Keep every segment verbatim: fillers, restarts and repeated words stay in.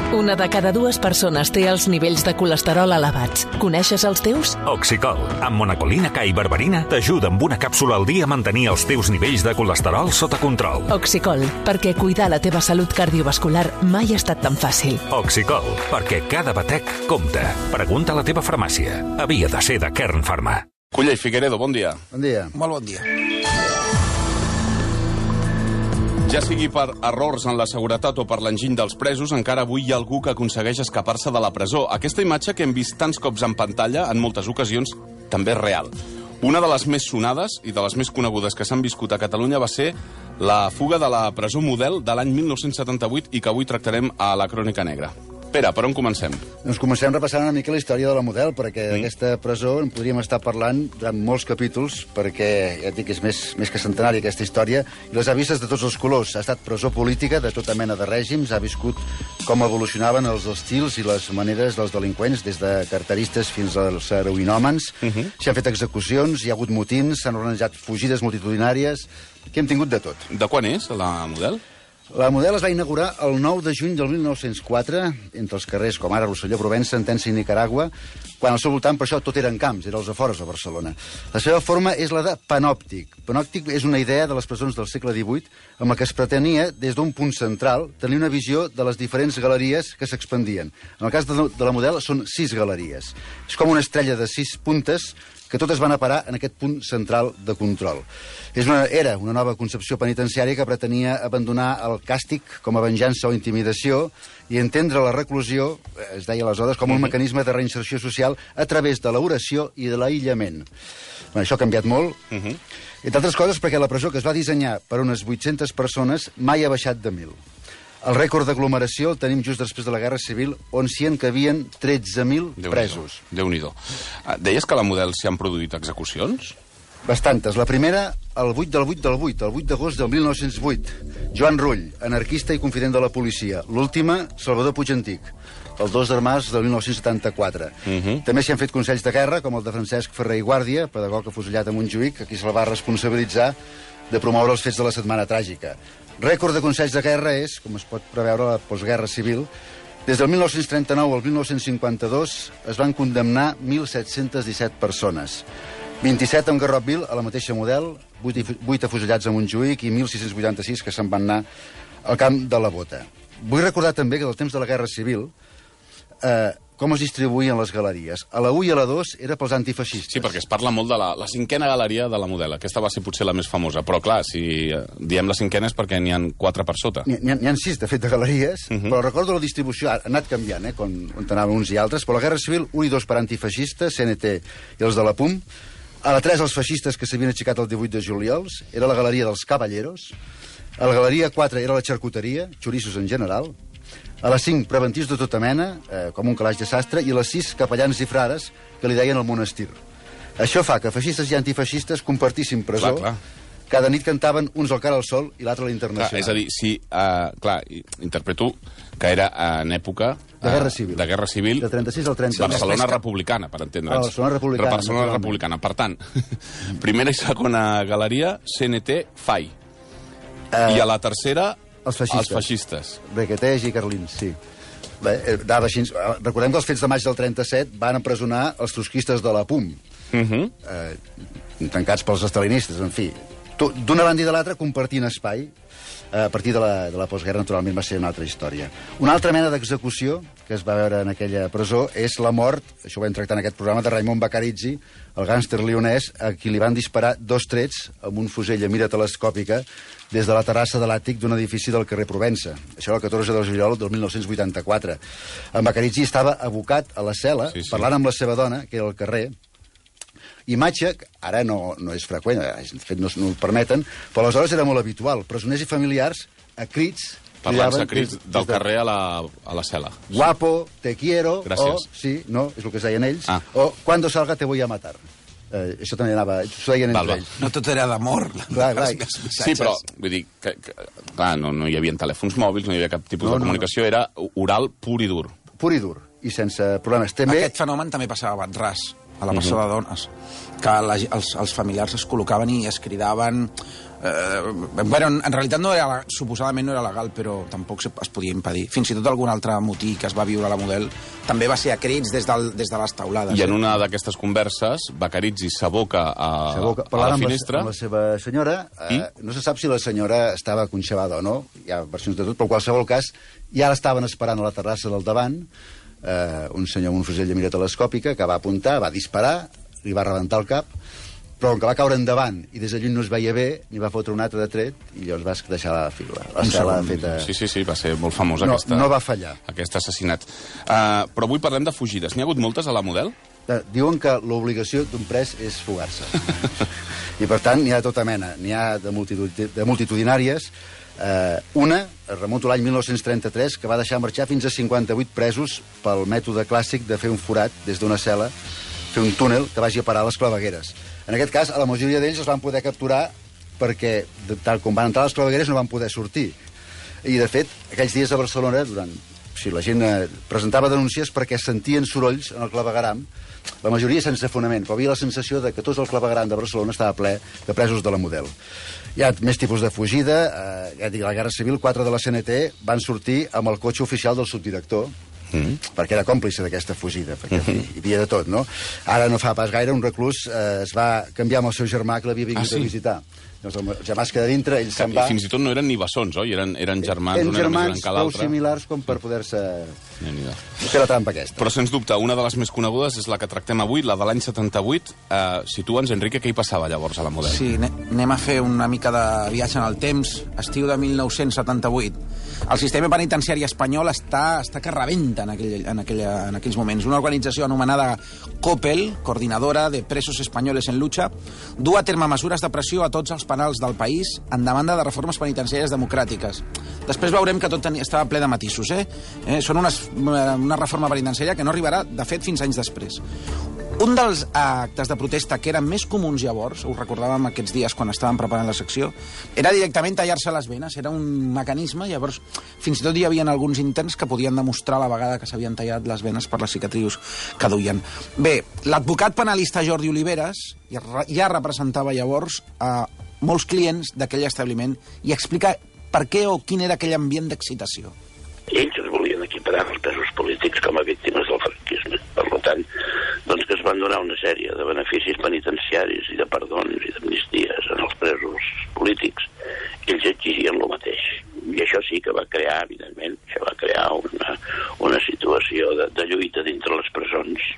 Una de cada dues persones té els nivells de colesterol elevats. Coneixes els teus? Oxicol, amb monacolina K i berberina, t'ajuda amb una càpsula al dia a mantenir els teus nivells de colesterol sota control. Oxicol, perquè cuidar la teva salut cardiovascular mai ha estat tan fàcil. Oxicol, perquè cada batec compta. Pregunta a la teva farmàcia. Havia de ser de Kern Pharma. Culla i Figueredo, bon dia. Bon dia. Molt bon dia. Ja sigui per errors en la seguretat o per l'enginy dels presos, encara avui hi ha algú que aconsegueix escapar-se de la presó. Aquesta imatge que hem vist tants cops en pantalla, en moltes ocasions, també és real. Una de les més sonades i de les més conegudes que s'han viscut a Catalunya va ser la fuga de la presó Model de l'any mil nou-cents setanta-vuit i que avui tractarem a la Crònica Negra. Pere, per on comencem? Doncs comencem repassant una mica la història de la Model, perquè mm. d'aquesta presó en podríem estar parlant durant molts capítols, perquè, ja et dic, és més, més que centenària aquesta història, i les ha vistes de tots els colors. Ha estat presó política de tota mena de règims, ha viscut com evolucionaven els estils i les maneres dels delinqüents, des de carteristes fins als heroïnòmens. Mm -hmm. S'han fet execucions, hi ha hagut motins, s'han organitzat fugides multitudinàries, que hem tingut de tot. De quan és, la Model? La Model es va inaugurar el nou de juny del mil nou-cents quatre, entre els carrers com ara Rosselló, Provença, Entença i Nicaragua, quan al seu voltant, per això, tot eren camps, eren els afores de Barcelona. La seva forma és la de panòptic. Panòptic és una idea de les presons del segle divuit amb la que es pretenia, des d'un punt central, tenir una visió de les diferents galeries que s'expandien. En el cas de la Model són sis galeries. És com una estrella de sis puntes que totes van a parar en aquest punt central de control. És una, era una nova concepció penitenciària que pretenia abandonar el càstig com a venjança o intimidació i entendre la reclusió, es deia aleshores, com un mecanisme de reinserció social a través de l'oració i de l'aïllament. Bueno, això ha canviat molt, uh -huh. entre altres coses perquè la presó, que es va dissenyar per unes vuit-centes persones, mai ha baixat de mil. El rècord d'aglomeració el tenim just després de la Guerra Civil, on s'hi encabien tretze mil presos. Déu-n'hi-do. Deies que a la Model s'hi han produït execucions? Bastantes. La primera, el vuit del vuit del vuit, el vuit d'agost del mil nou-cents vuit. Joan Rull, anarquista i confident de la policia. L'última, Salvador Puig Antic, el dos de març del mil nou-cents setanta-quatre. Uh -huh. També s'hi han fet consells de guerra, com el de Francesc Ferrer i Guàrdia, pedagog afusellat a Montjuïc, a qui se'l va responsabilitzar de promoure els fets de la Setmana Tràgica. Rècord de consells de guerra és, com es pot preveure, la postguerra civil. Des del mil nou-cents trenta-nou al mil nou-cents cinquanta-dos es van condemnar mil set-cents disset persones. vint-i-set amb Garrotville, a la mateixa Model, vuit afusellats a Montjuïc i mil sis-cents vuitanta-sis que se'n van anar al camp de la Bota. Vull recordar també que del temps de la Guerra Civil eh, com es distribuïen les galeries. A la u i a la dos era pels antifeixistes. Sí, perquè es parla molt de la, la cinquena galeria de la Model. Aquesta va ser potser la més famosa. Però, clar, si diem la cinquena és perquè n'hi ha quatre per sota. N'hi ha, ha sis, de fet, de galeries, uh -huh. però recordo la distribució, ha anat canviant, eh, on, on anaven uns i altres, però la Guerra Civil, un i dos per antifeixistes, C N T i els de la P U M. A la tres, els feixistes que s'havien aixecat el divuit de juliol, era la galeria dels Caballeros. A la galeria quatre era la xarcuteria, xorissos en general. A les cinc, preventius de tota mena, eh, com un calaix de sastre, i a les sis, capellans i frares, que li deien el monestir. Això fa que feixistes i antifeixistes compartissin presó. Clar, clar. Cada nit cantaven uns al Cara al Sol i l'altre a l'Internacional. Clar, és a dir, si, uh, clar, interpreto que era en època... Uh, de Guerra Civil. De Guerra Civil. De trenta-sis al trenta. Barcelona republicana, per entendre'ns. Ah, Barcelona republicana. Barcelona republicana. Per tant, primera i segona galeria, C N T, F A I. Uh, I a la tercera... Els feixistes. Els feixistes. Requetès i Carlins, sí. Bé, anava així. Recordem que els fets de maig del trenta-set van empresonar els trotskistes de la P U M, uh -huh. eh, tancats pels estalinistes, en fi. D'una banda i de l'altra compartint espai. A partir de la, de la postguerra, naturalment, va ser una altra història. Una altra mena d'execució que es va veure en aquella presó és la mort, això ho vam tractar en aquest programa, de Raimon Bacarizzi, el gàngster lionès, a qui li van disparar dos trets amb un fusell a mira telescòpica des de la terrassa de l'àtic d'un edifici del carrer Provença. Això era el catorze de juliol del mil nou-cents vuitanta-quatre. En Bacarizzi estava abocat a la cel·la, sí, sí. parlant amb la seva dona, que era al carrer. Imatge, ara no, no és freqüent, de fet no, no ho permeten, però aleshores era molt habitual. Presoners i familiars, a crits... Parlant-se a crits del carrer a la, a la cel·la. Guapo, te quiero, Gràcies. o... Sí, no, és el que es deien ells. Ah. O, cuando salga te voy a matar. Eh, això també anava... Això deien entre ells. No tot era d'amor. Clar, clar. Sí, però, vull dir, que, que, clar, no, no hi havia telèfons mòbils, no hi havia cap tipus no, de comunicació, no, no. Era oral pur i dur. Pur i dur, i sense problemes. També... Aquest fenomen també passava a Banràs. a la presó de dones, que la, els, els familiars es col·locaven i es cridaven. Eh, bueno, en realitat no era, suposadament no era legal, però tampoc es podia impedir. Fins i tot algun altre motí que es va viure a la Model també va ser a crits des, del, des de les taulades. I en una d'aquestes converses, Bacarizzi s'aboca a, a la finestra. Amb la seva senyora. Eh, no se sap si la senyora estava conxabada o no, hi ha versions de tot, però en qualsevol cas ja l'estaven esperant a la terrassa del davant, eh, un senyor amb un fusell de mira telescòpica que va apuntar, va disparar, li va rebentar el cap, però com que va caure endavant i des de lluny no es veia bé, ni va fotre un altre de tret i llavors va deixar la fila. La cel·la feta... Sí, sí, sí, va ser molt famosa no, aquesta, no va fallar. Aquest assassinat. Uh, però avui parlem de fugides. N'hi ha hagut moltes a la Model? Uh, diuen que l'obligació d'un pres és fugar-se. I per tant n'hi ha tota mena. N'hi ha de, multitud, de multitudinàries. Uh, una, es remunta l'any mil nou-cents trenta-tres, que va deixar marxar fins a cinquanta-vuit presos pel mètode clàssic de fer un forat des d'una cel·la, fer un túnel que vagi a parar a les clavegueres. En aquest cas, a la majoria d'ells els van poder capturar perquè, tal com van entrar a les clavegueres, no van poder sortir. I, de fet, aquells dies a Barcelona, durant... si la gent eh, presentava denúncies perquè sentien sorolls en el clavegueram, la majoria sense fonament, però havia la sensació de que tot el clavegueram de Barcelona estava ple de presos de la Model. Hi ha més tipus de fugida. Eh, ja dic, a la Guerra Civil, quatre de la C N T van sortir amb el cotxe oficial del subdirector, Mm. perquè era còmplice d'aquesta fugida, perquè mm-hmm. hi havia de tot, no? Ara no fa pas gaire un reclús eh, es va canviar amb el seu germà que l'havia vingut ah, sí? a visitar. Doncs el germà es queda dintre, ell se'n va... I fins i tot no eren ni bessons, oi? Eren, eren germans, eren un era germans més gran que l'altre. prou similars com per poder-se fer la trampa aquesta. Però, sens dubte, una de les més conegudes és la que tractem avui, la de l'any setanta-vuit. Uh, Situa'ns, Enrique, què hi passava llavors a la Model? Sí, anem a fer una mica de viatge en el temps. Estiu de mil nou-cents setanta-vuit. El sistema penitenciari espanyol està, està que rebenta en, aquell, en, aquella, en aquells moments. Una organització anomenada COPEL, Coordinadora de Presos Espanyoles en Lucha, du a terme mesures de pressió a tots els penals del país en demanda de reformes penitenciàries democràtiques. Després veurem que tot tenia, estava ple de matisos. Eh? Eh, són unes, una reforma penitenciària que no arribarà, de fet, fins anys després. Un dels actes de protesta que eren més comuns llavors, ho recordàvem aquests dies quan estàvem preparant la secció, era directament tallar-se les venes. Era un mecanisme, llavors fins i tot hi havia alguns interns que podien demostrar la vegada que s'havien tallat les venes per les cicatrius que duien. Bé, l'advocat penalista Jordi Oliveres ja representava llavors a molts clients d'aquell establiment i explica per què o quin era aquell ambient d'excitació. Ells es volien equiparar els presos polítics com a víctimes del franquisme. Per tant, doncs que es van donar una sèrie de beneficis penitenciaris i de perdons i d'amnisties en els presos polítics. Ells exigien el mateix. I això sí que va crear, evidentment, això va crear una, una situació de, de lluita dintre les presons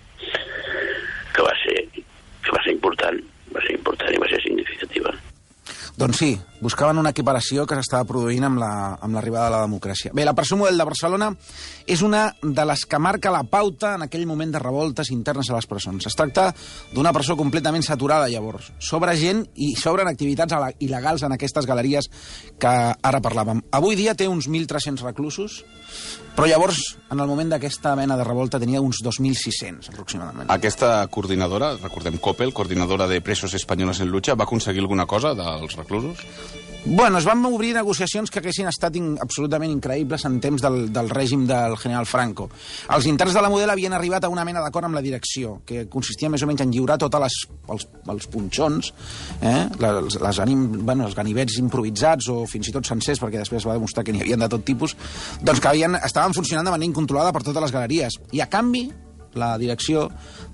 que va ser, que va ser important, va ser important i va ser significativa. Doncs sí, buscaven una equiparació que s'estava produint amb la, amb l'arribada de la democràcia. Bé, la presó Model de Barcelona és una de les que marca la pauta en aquell moment de revoltes internes a les presons. Es tracta d'una presó completament saturada, llavors. Sobre gent i sobren activitats il·legals en aquestes galeries que ara parlàvem. Avui dia té uns mil tres-cents reclusos, però llavors, en el moment d'aquesta mena de revolta, tenia uns dos mil sis-cents, aproximadament. Aquesta coordinadora, recordem COPEL, Coordinadora de Presos Espanyoles en Lucha, va aconseguir alguna cosa dels reclusos? Bueno, es van obrir negociacions que haguessin estat in, absolutament increïbles en temps del, del règim del general Franco. Els interns de la Model havien arribat a una mena d'acord amb la direcció, que consistia més o menys en lliurar tots els, els punxons, eh? les, les, anim, bueno, els ganivets improvisats o fins i tot sencers, perquè després va demostrar que n'hi havia de tot tipus, doncs que havien, estaven funcionant de manera incontrolada per totes les galeries. I a canvi, la direcció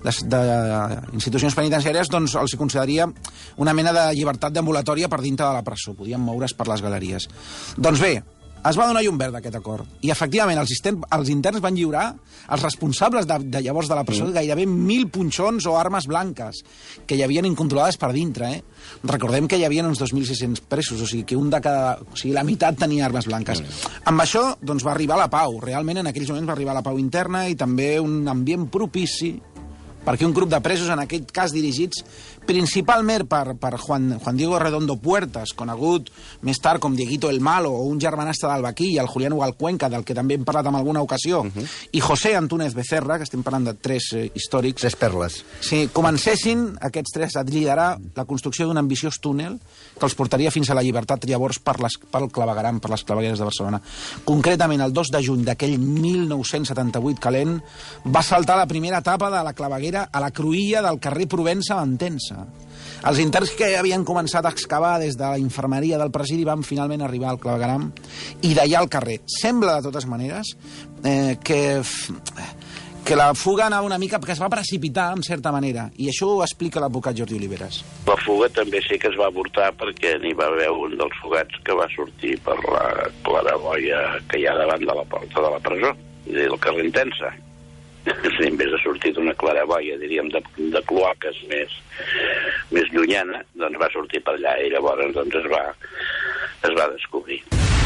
d'institucions penitenciàries doncs, els consideraria una mena de llibertat d'ambulatòria per dintre de la presó. Podien moure's per les galeries. Doncs bé, es va donar llum verda aquest acord. I, efectivament, els, els interns van lliurar els responsables de, de llavors de la presó mm. gairebé mil punxons o armes blanques que hi havien incontrolades per dintre. Eh? Recordem que hi havia uns dos mil sis-cents presos, o sigui que un de cada... O sigui, la meitat tenia armes blanques. Mm. Amb això, doncs, va arribar la pau. Realment, en aquells moments va arribar la pau interna i també un ambient propici perquè un grup de presos, en aquest cas dirigits principalment per, per Juan, Juan Diego Redondo Puertas, conegut més tard com Dieguito el Malo, o un germanastre del Baquí, el Julián Ugalcuenca, del que també hem parlat en alguna ocasió, uh -huh. i José Antúnez Becerra, que estem parlant de tres eh, històrics. Tres perles. Sí, comencessin aquests tres a liderar la construcció d'un ambiciós túnel que els portaria fins a la llibertat llavors per les, pel clavegueram, per les clavegueres de Barcelona. Concretament, el dos de juny d'aquell mil nou-cents setanta-vuit calent, va saltar la primera etapa de la claveguera era a la cruïlla del carrer Provença a Mantença. Els interns que havien començat a excavar des de la infermeria del presidi van finalment arribar al clavegueram i d'allà al carrer. Sembla, de totes maneres, eh, que... que la fuga anava una mica, que es va precipitar, en certa manera, i això ho explica l'advocat Jordi Oliveres. La fuga també sí que es va avortar perquè n'hi va haver un dels fugats que va sortir per la claraboia que hi ha davant de la porta de la presó, del carrer Intensa. En vez de sortir d'una claraboia, diríem, de, de cloaques més, més llunyana, doncs va sortir per allà i llavors doncs, es, va, es va descobrir.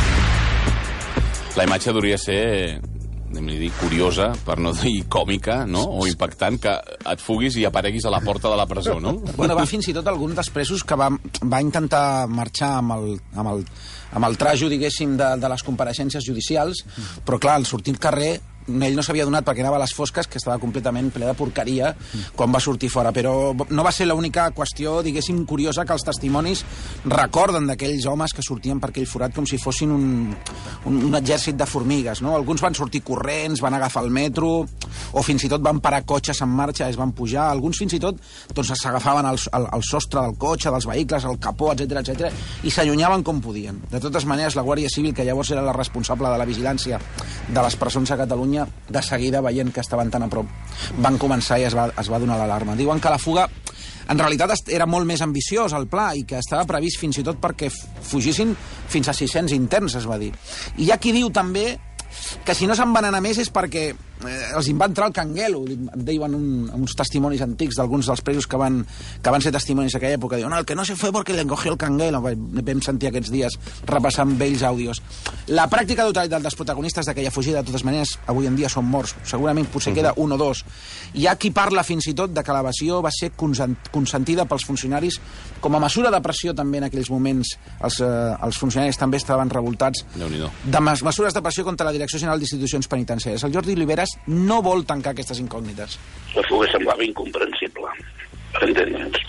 La imatge hauria ser... dir, curiosa, per no dir còmica, no? O impactant, que et fuguis i apareguis a la porta de la presó, no? Bueno, va fins i tot algun dels presos que va, va intentar marxar amb el, amb el, amb el trajo, diguéssim, de, de les compareixences judicials, però clar, al sortir al carrer ell no s'havia donat perquè anava a les fosques, que estava completament ple de porqueria quan va sortir fora, però no va ser l'única qüestió, diguéssim, curiosa que els testimonis recorden d'aquells homes que sortien per aquell forat com si fossin un, un, un exèrcit de formigues, no? Alguns van sortir corrents, van agafar el metro, o fins i tot van parar cotxes en marxa, es van pujar, alguns fins i tot doncs s'agafaven al, al, al sostre del cotxe, dels vehicles, el capó, etcètera, etcètera, i s'allunyaven com podien. De totes maneres, la Guàrdia Civil, que llavors era la responsable de la vigilància de les presons a Catalunya, de seguida, veient que estaven tan a prop, van començar i es va, es va donar l'alarma. Diuen que la fuga, en realitat, era molt més ambiciós, el pla, i que estava previst fins i tot perquè fugissin fins a sis-cents interns, es va dir. I hi ha qui diu també que si no se'n van anar més és perquè eh, els en va entrar el canguelo, deien un, uns testimonis antics d'alguns dels presos que van, que van ser testimonis d'aquella època. Diuen, no, el que no se fue porque le encogió el canguelo. Vam sentir aquests dies repassant vells àudios. La pràctica totalitat dels protagonistes d'aquella fugida, de totes maneres, avui en dia són morts. Segurament potser queda un o dos. Hi ha qui parla fins i tot de que l'evasió va ser consentida pels funcionaris com a mesura de pressió també en aquells moments. Els, eh, els funcionaris també estaven revoltats de mes mesures de pressió contra la Direcció General d'Institucions Penitenciàries. El Jordi Oliveres no vol tancar aquestes incògnites. La fuga semblava incomprensible, per entendre'ns.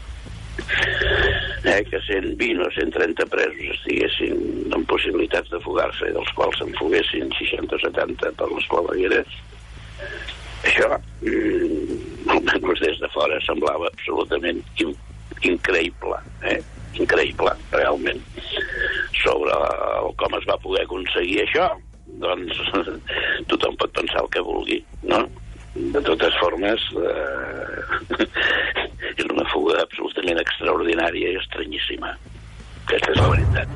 Eh, que cent vint o cent trenta presos estiguessin amb possibilitats de fugar-se, dels quals se'n fuguessin seixanta o setanta per les clavegueres. Això, mm, almenys des de fora, semblava absolutament in increïble, eh? increïble, realment. Sobre el, com es va poder aconseguir això, doncs tothom pot pensar el que vulgui, no? De totes formes, eh, és una fuga absolutament extraordinària i estranyíssima. Aquesta és la veritat.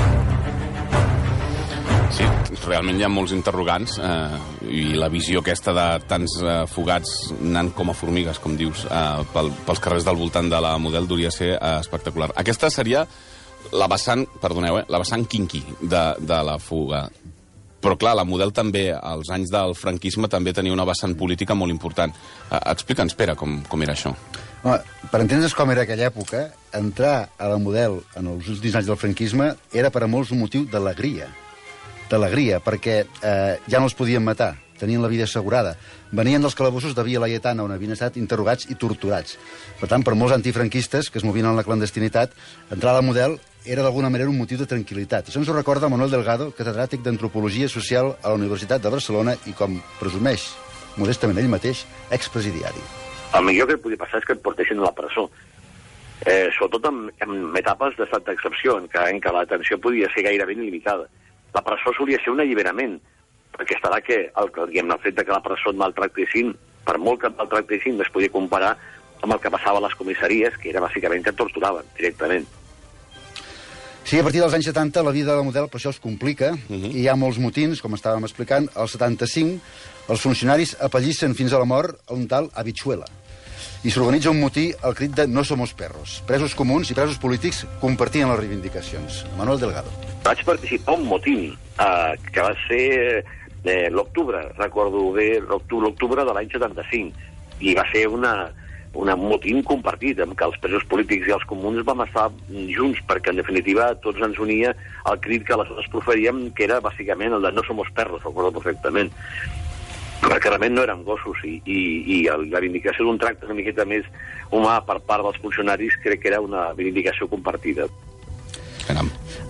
Sí, realment hi ha molts interrogants eh, i la visió aquesta de tants eh, fugats anant com a formigues, com dius, eh, pel, pels carrers del voltant de la Model hauria ser eh, espectacular. Aquesta seria la vessant, perdoneu, eh, la vessant quinqui de, de la fuga. Però, clar, la Model també, als anys del franquisme, també tenia una vessant política molt important. Eh, Explica'ns, Pere, com, com era això. Home, per entendre's com era aquella època, entrar a la Model en els últims anys del franquisme era per a molts un motiu d'alegria. D'alegria, perquè eh, ja no els podien matar, tenien la vida assegurada. Venien dels calabossos de Via Laietana, on havien estat interrogats i torturats. Per tant, per molts antifranquistes que es movien en la clandestinitat, entrar a la Model era d'alguna manera un motiu de tranquil·litat. Això ens ho recorda Manuel Delgado, catedràtic d'Antropologia Social a la Universitat de Barcelona i, com presumeix modestament ell mateix, expresidiari. El millor que et podia passar és que et portessin a la presó. Eh, sobretot en, en etapes d'estat d'excepció, en, en què la detenció podia ser gairebé il·limitada. La presó solia ser un alliberament, perquè estarà que el, diguem, el fet de que la presó et maltractessin, per molt que et maltractessin, es podia comparar amb el que passava a les comissaries, que era bàsicament que et torturaven directament. Sí, a partir dels anys setanta la vida de la Model per això es complica, uh -huh. i hi ha molts motins, com estàvem explicant. Al setanta-cinc els funcionaris apallissen fins a la mort a un tal Habichuela, i s'organitza un motí al crit de No somos perros. Presos comuns i presos polítics compartien les reivindicacions. Manuel Delgado. Vaig participar en un motín eh, que va ser eh, l'octubre, recordo bé, l'octubre de l'any setanta-cinc, i va ser una, una motín compartit, en què els presos polítics i els comuns vam estar junts, perquè en definitiva tots ens unia el crit que aleshores proferíem, que era bàsicament el de No somos perros, recordo perfectament. Perquè realment no eren gossos, i, i, i la reivindicació d'un tracte una miqueta més humà per part dels funcionaris crec que era una reivindicació compartida. Caram.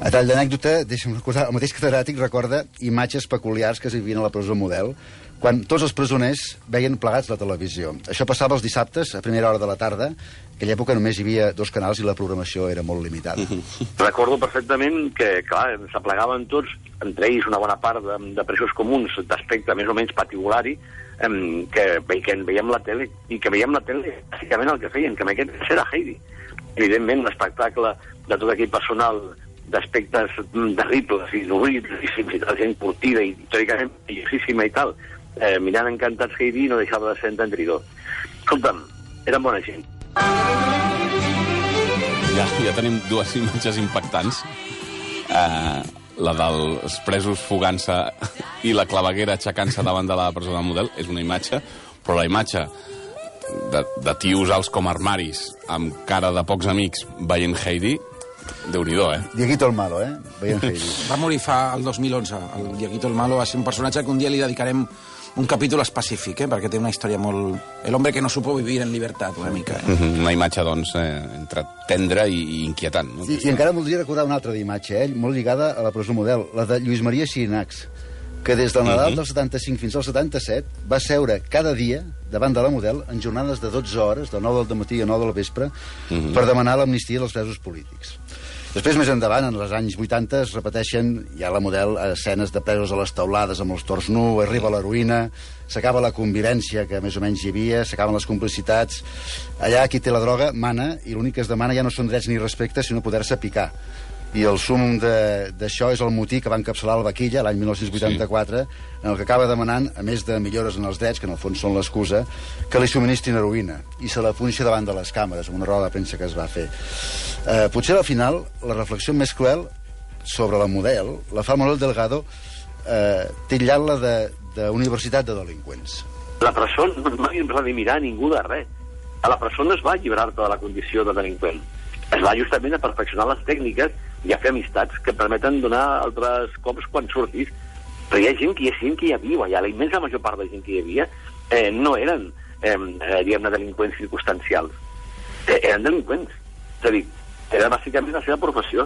A tall d'anècdota, deixa'm recordar, el mateix catedràtic recorda imatges peculiars que es vivien a la presó Model, quan tots els presoners veien plegats la televisió. Això passava els dissabtes, a primera hora de la tarda. En aquella època només hi havia dos canals i la programació era molt limitada. Recordo perfectament que, clar, s'aplegaven tots, entre ells una bona part de, de presos comuns d'aspecte més o menys patibulari, eh, que, que veiem la tele, i que veiem la tele, bàsicament el que feien, que en aquest cas era Heidi. Evidentment, l'espectacle de tot aquell personal d'aspectes terribles i horribles, i fins i tot gent curtida i teòricament bellíssima i tal, eh, mirant encantats Heidi no deixava de ser entendridor. Escolta'm, eren bona gent. Ja, ja tenim dues imatges impactants. Eh, la dels presos fugant-se i la claveguera aixecant-se davant de la presó de Model és una imatge, però la imatge de, de tios alts com armaris, amb cara de pocs amics, veient Heidi, Déu-n'hi-do, eh? Dieguito el Malo, eh? Veient Heidi. Va morir fa el dos mil onze. El Dieguito el Malo va ser un personatge que un dia li dedicarem un capítol específic, eh? Perquè té una història molt... El hombre que no supo vivir en libertat, una mica. Eh? Una imatge, doncs, eh, entre tendra i, i inquietant. No? I, I encara voldria recordar una altra imatge, eh? Molt lligada a la presó Model, la de Lluís Maria Xirinacs, que des del Nadal uh -huh. del setanta-cinc fins al setanta-set va seure cada dia davant de la Model en jornades de dotze hores, de nou del matí a nou del vespre, uh -huh. per demanar l'amnistia dels presos polítics. Després, més endavant, en els anys vuitanta, es repeteixen, ja a la Model, escenes de presos a les taulades amb els torns nus, arriba l'heroïna, s'acaba la convivència que més o menys hi havia, s'acaben les complicitats. Allà, qui té la droga, mana, i l'únic que es demana ja no són drets ni respecte, sinó poder-se picar. I el súmum d'això és el motí que va encapçalar el Vaquilla l'any dinou vuitanta-quatre, sí. En el que acaba demanant, a més de millores en els drets, que en el fons són l'excusa, que li subministrin heroïna, i se la punxa davant de les càmeres, amb una roda de premsa que es va fer. Eh, potser al final, la reflexió més cruel sobre la Model la fa Manuel Delgado eh, titllant-la d'universitat de, de delinqüents. La presó no va redimirar ningú de res. A la presó no es va alliberar-te de la condició de delinqüent. Es va justament a perfeccionar les tècniques i a fer amistats que permeten donar altres cops quan surtis. Però hi ha gent que hi ha gent que hi viu allà. La immensa major part de gent que hi havia eh, no eren, eh, diguem-ne, delinqüents circumstancials. Eh, eren delinqüents. És a dir, era bàsicament la seva professió.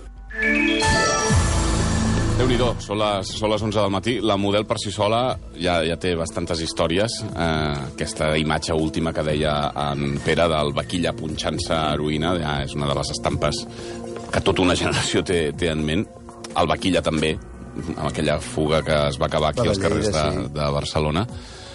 Déu-n'hi-do, són les, són les onze del matí. La Model per si sola ja, ja té bastantes històries. Eh, aquesta imatge última que deia en Pere del Vaquilla punxant-se heroïna ja és una de les estampes que tota una generació té, té en ment. El Vaquilla també, amb aquella fuga que es va acabar aquí als carrers de, de Barcelona.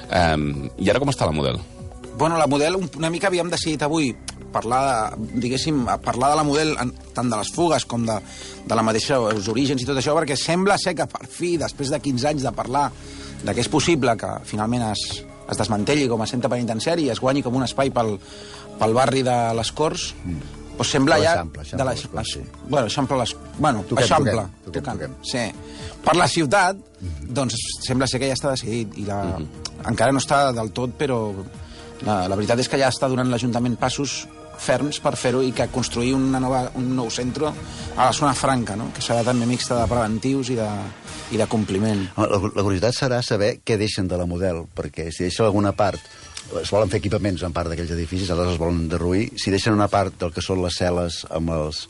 Eh, I ara com està la Model? Bueno, la Model, una mica havíem decidit avui parlar, diguéssim, parlar de la Model tant de les fugues com de, de la mateixa, els orígens i tot això, perquè sembla ser que per fi, després de quinze anys de parlar de que és possible que finalment es, es desmantelli com a centre penitenciari i es guanyi com un espai pel, pel barri de les Corts, mm. doncs sembla ja... Eixample, de l'Eixample, sí. Bueno, Eixample, les, bueno, toquem, Eixample, toquem, toquem, tocant, toquem. sí. Per la ciutat, mm-hmm. doncs sembla ser que ja està decidit i la, mm-hmm. encara no està del tot, però la, la veritat és que ja està donant l'Ajuntament passos ferms per fer-ho i que construir una nova, un nou centre a la zona franca, no? Que serà també mixta de preventius i de, i de compliment. La, la curiositat serà saber què deixen de la Model, perquè si deixen alguna part, es volen fer equipaments en part d'aquells edificis, altres es volen derruir, si deixen una part del que són les cel·les amb els,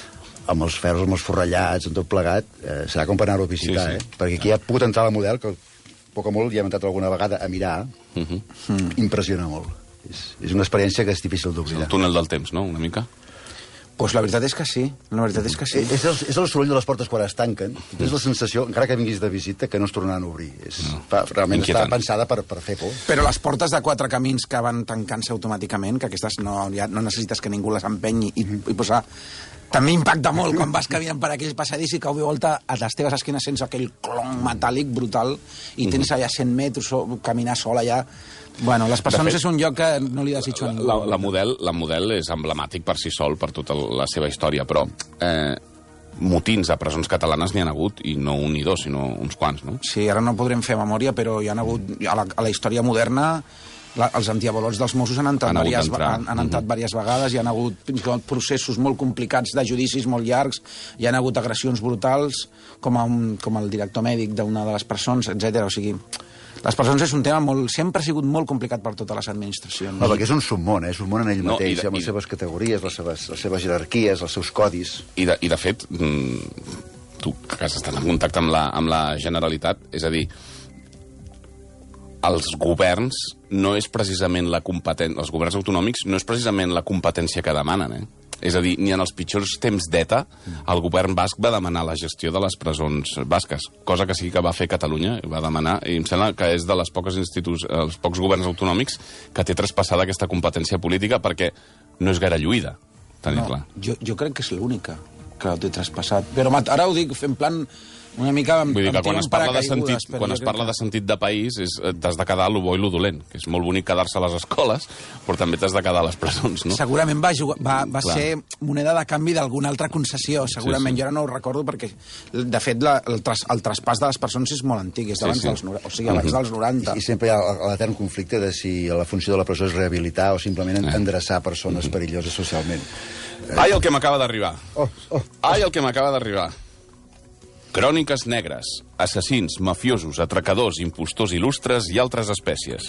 amb els ferros, amb els forrellats, amb tot plegat, eh, serà com per anar-ho a visitar, sí, sí. eh? Perquè aquí ha pogut entrar la Model, que poc o molt hi hem entrat alguna vegada a mirar, uh-huh. mm. impressiona molt. És, és una experiència que és difícil d'oblidar. El túnel del temps, no?, una mica? Pues la veritat és que sí, la veritat és que sí. És el, és el soroll de les portes quan es tanquen. És la sensació, encara que vinguis de visita, que no es tornaran a obrir. És, no. fa, realment Inquietant. Està pensada per, per fer por. Però les portes de quatre camins que van tancant-se automàticament, que aquestes no, ja no necessites que ningú les empenyi i, i posar... També impacta molt quan vas caminant per aquell passadís i cau de volta a les teves esquenes sense aquell clon metàl·lic brutal i tens allà cent metres o caminar sol allà. Bueno, les persones fet, és un lloc que no li desitjo a ningú. La, la, model, la Model és emblemàtic per si sol, per tota la seva història, però eh, motins a presons catalanes n'hi ha hagut, i no un ni dos, sinó uns quants, no? Sí, ara no podrem fer memòria, però hi ha hagut, a la, a la història moderna, la, els antiavalots dels Mossos han entrat, han diverses, han, han entrat uh-huh. diverses vegades, hi ha hagut fins i tot processos molt complicats de judicis molt llargs, hi ha hagut agressions brutals, com, a un, com el director mèdic d'una de les presons, etcètera. O sigui, les presons és un tema molt, sempre ha sigut molt complicat per totes les administracions. No, perquè és un submón, eh? És un món en ell no, mateix, de, amb les seves categories, les seves, les seves jerarquies, els seus codis. I de, i de fet, mm, tu que has estat en contacte amb la, amb la Generalitat, és a dir, els governs no és precisament la competència, els governs autonòmics no és precisament la competència que demanen, eh? És a dir, ni en els pitjors temps d'ETA el govern basc va demanar la gestió de les presons basques, cosa que sí que va fer Catalunya, va demanar, i em sembla que és de les poques instituts, els pocs governs autonòmics que té traspassada aquesta competència política perquè no és gaire lluïda, tenir-la. No, jo, jo crec que és l'única que ho té traspassat. Però ara ho dic en plan una mica amb, Vull dir que amb quan es parla, de sentit, quan es parla que... de sentit de país és, t'has de quedar a lo bo i lo dolent, que és molt bonic quedar-se a les escoles, però també t'has de quedar a les presons, no? Segurament va, jugar, va, va ser moneda de canvi d'alguna altra concessió, segurament. Sí, sí. Jo ara no ho recordo perquè, de fet, la, el, tras, el traspàs de les persones és molt antic, és d'abans sí, sí. dels, o sigui, abans dels noranta. I, I sempre hi ha l'etern conflicte de si la funció de la presó és rehabilitar o simplement eh. endreçar persones mm-hmm. perilloses socialment. Ai, el que m'acaba d'arribar. Oh, oh. Ai, el que m'acaba d'arribar. Cròniques negres, assassins, mafiosos, atracadors, impostors il·lustres i altres espècies.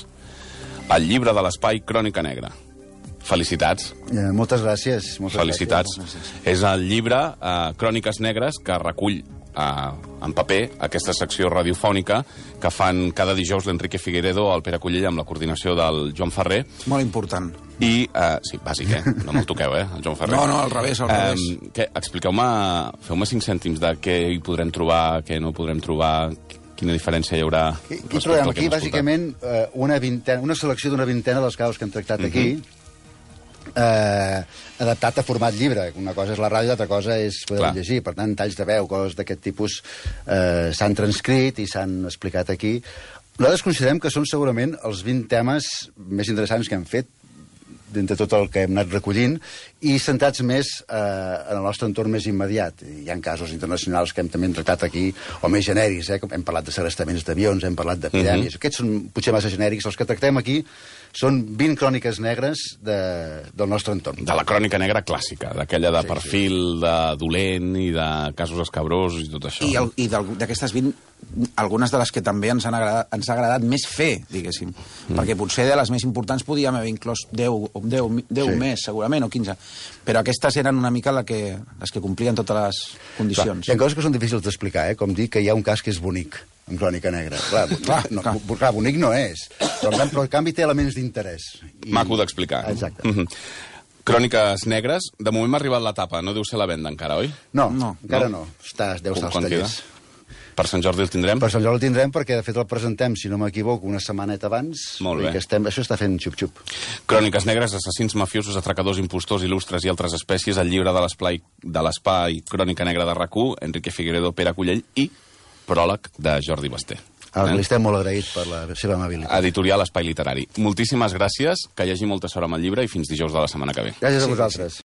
El llibre de l'espai Crònica Negra. Felicitats. Eh, moltes gràcies. Moltes Felicitats. Gràcies. És el llibre eh, Cròniques Negres que recull eh, en paper aquesta secció radiofònica que fan cada dijous l'Enrique Figueredo, el Pere Collell, amb la coordinació del Joan Ferrer. Molt important. I, eh, sí, bàsic, eh? No me'l toqueu, eh, el Joan Ferrer. No, no, al revés, al revés. Eh, què, expliqueu-me, feu-me cinc cèntims de què hi podrem trobar, què no podrem trobar, quina diferència hi haurà. Aquí, aquí trobem aquí, bàsicament, eh, una, vintena, una selecció d'una vintena dels casos que hem tractat aquí, uh-huh. eh, adaptat a format llibre. Una cosa és la ràdio, l'altra cosa és poder llegir. Per tant, talls de veu, coses d'aquest tipus eh, s'han transcrit i s'han explicat aquí. Nosaltres considerem que són segurament els vint temes més interessants que hem fet d'entre tot el que hem anat recollint i centrats més eh, en el nostre entorn més immediat. Hi ha casos internacionals que hem també tractat aquí, o més genèrics, eh? Hem parlat de segrestaments d'avions, hem parlat d'epidèmies. Uh-huh. Aquests són potser massa genèrics. Els que tractem aquí són vint cròniques negres de, del nostre entorn. De la crònica negra clàssica, d'aquella de sí, perfil sí. de dolent i de casos escabrosos i tot això. I, el, i d'aquestes vint, algunes de les que també ens han agradat, ens ha agradat més fer, diguéssim. Mm. Perquè potser de les més importants podíem haver inclòs deu, deu, deu sí. més, segurament, o quinze. Però aquestes eren una mica la que, les que complien totes les condicions. Clar, hi ha coses que són difícils d'explicar, eh? Com dir que hi ha un cas que és bonic, en crònica negra. Clar, clar, no, clar. clar bonic no és, però en, però en canvi té elements d'interès. I... Maco d'explicar. Exacte. Mm -hmm. Cròniques negres, de moment m'ha arribat l'etapa, no deu ser la venda encara, oi? No, no encara no. no. Està, deu estar als tallers. Queda? Per Sant Jordi el tindrem? Per Sant Jordi el tindrem perquè, de fet, el presentem, si no m'equivoco, una setmaneta abans. Molt bé. Que estem, això està fent xup-xup. Cròniques negres, assassins, mafiosos, atracadors, impostors, il·lustres i altres espècies, el llibre de l'espai de l'espai Crònica Negra de RAC u, Enrique Figueredo, Pere Collell i pròleg de Jordi Basté. Ah, eh? Li estem molt agraït per la seva amabilitat. Editorial Espai Literari. Moltíssimes gràcies, que hi hagi molta sort amb el llibre i fins dijous de la setmana que ve. Gràcies a vosaltres.